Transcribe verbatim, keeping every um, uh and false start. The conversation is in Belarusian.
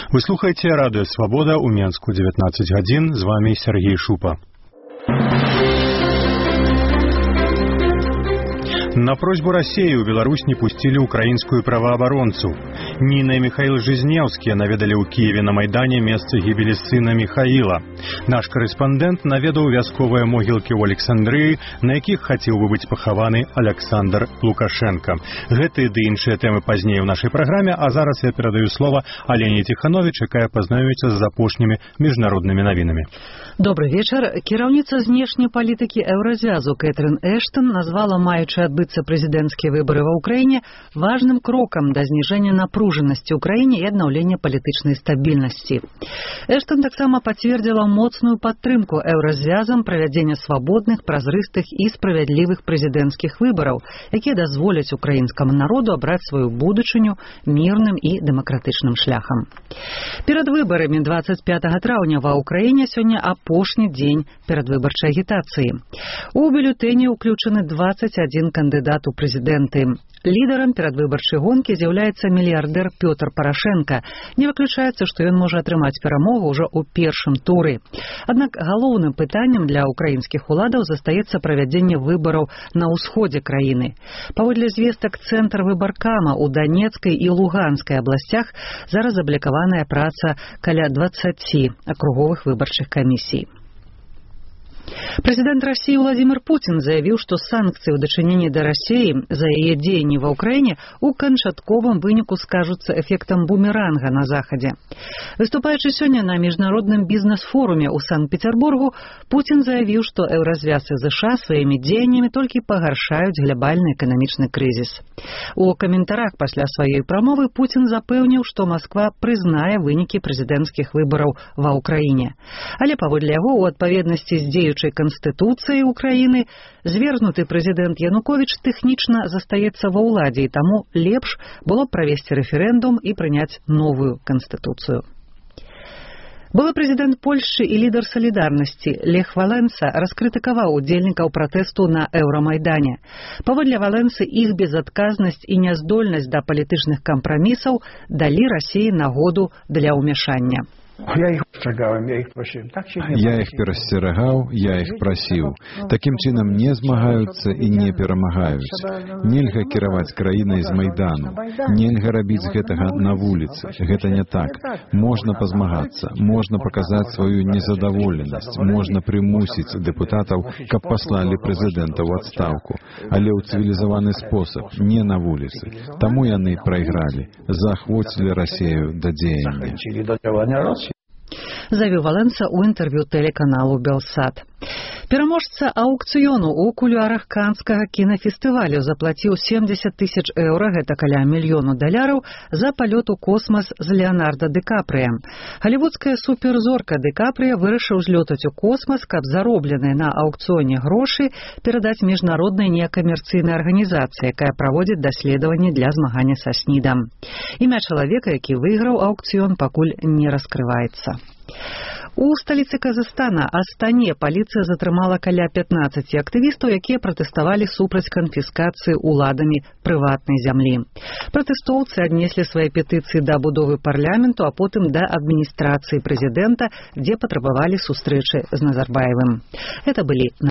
Вы слухаеце радыё Свабода ў Менску дзевятнаццаць гадзін, з вами Сергей Шупа. На просьбу России у Беларусь не пустили украинскую правооборонцу. Нина и Михаил Жизневские наведали у Киеве на Майдане место гибели сына Михаила. Наш корреспондент наведал вязковые могилки у Александрии, на яких хотел бы быть похованы Александр Лукашенко. Гэты ды іншыя темы позднее в нашей программе, а зараз я передаю слово Алене Тиханович, якая познайоміцца з апошнімі міжнароднымі навінамі. Добрый вечер. Кіраўніца знешняй палітыкі Еўразвязу Кэтрин Эштон назвала маючы адбыцца прэзідэнцкія выборы ва Ўкраіне важным крокам да зніжэння напружанасці ў краіне і аднаўлення палітычнай стабільнасці. Эштон таксама пацвердзіла моцную падтрымку Еўразвязам правядзення свабодных, празрыстых і справядлівых прэзідэнцкіх выбараў, якія дазволяць украінскаму народу абраць сваю будучыню мірным і дэмакратычным шляхам. Перад выбарамі двадцать пятого траўня ва Ўкраіне сёння апошні дзень перадвыбарчай агітацыі. У бюлетэне ўключаны двадцать один кандыдат у прэзідэнты. Лідарам перадвыбарчай гонкі з'яўляецца мільярдэр Пётр Парашенко. Не выключаецца, што ён можа атрымаць перамогу ўжо ў першым туры. Аднак галоўным пытаннем для украінскіх уладаў застаецца правядзенне выбараў на ўсходзе краіны. Паводле звестак цэнтр выбаркама ў Данецкай і Луганскай абласцях зараз аблікаваная праца каля двадцаці акруговых выбарчых камісій. Президент России Владимир Путин заявил, что санкции в дачыненні да России за яе дзеянні ва Украине у канчатковым выніку скажутся эффектом бумеранга на Заходе. Выступаючи сегодня на международном бизнес-форуме у Санкт-Петербургу, Путин заявил, что Еўразвяз и США своими дзеяннями только пагаршаюць глобальный экономичный кризис. У каментарах пасля своей прамовы Путин запэўніў, что Москва прызнае вынікі прэзідэнцкіх выбораў ва Украине. Але паводле яго, у адпаведнасці з дзеючай Конституции Украины звергнуты президент Янукович тэхнічна застаецца ва ўладзе, і таму лепш было правесці рэферэндум і прыняць новую Конституцию. Былы прэзідэнт Польшчы і лідар салідарнасці Лех Валенса раскрытыкаваў удзельнікаў пратэсту на Еўрамайдане. Паводле Валенсы, іх безадказнасць і няздольнасць да палітычных кампрамісаў далі Расіі нагоду для ўмяшання. Я их просил, я их просил. Я их перасцерагаў, я их просіў. Такім чынам не змагаюцца і не перамагаюць. Нельга кіраваць краінай з Майдану. Нельга рабіць гэтага на вуліцы. Гэта не так. Можна пазмагацца, можна паказаць сваю незадаволенасць, можна прымусіць дэпутатаў, каб паслалі прэзідэнта ў адстаўку. Але ў цывілізаваны спосаб, не на вуліцы. Таму яны прайгралі, заахвоцілі Расію да дзеяння. Заявил Валенса у интервью телеканалу «Белсат». Пераможца аукцыёну ў кулуарах канскага кінафестывалю заплаціў семьдесят тысяч еўра, гэта каля мільёну даляраў, за палёт у космас з Леонардо Ди Капрыя. Голливудская суперзорка Ди Капрыя вырашыў злётаць у космас, каб заробленыя на аукцыёне грошы перадаць міжнароднай некамерцыйнай арганізацыі, якая праводзіць даследаванні для змагання са снідам. Імя чалавека, які выйграў аукцыён, пакуль не раскрываецца. У сталіцы Казахстана, Астане, паліцыя затрымала каля пятнаццаці актывістаў, якія пратэставалі супраць канфіскацыі уладамі прыватнай зямлі. Пратэстоўцы аднеслі свае петыцыі да будовы парламенту, а потым да адміністрацыі прэзідэнта, дзе патрабавалі сустрэчы з Назарбаевым. Это былі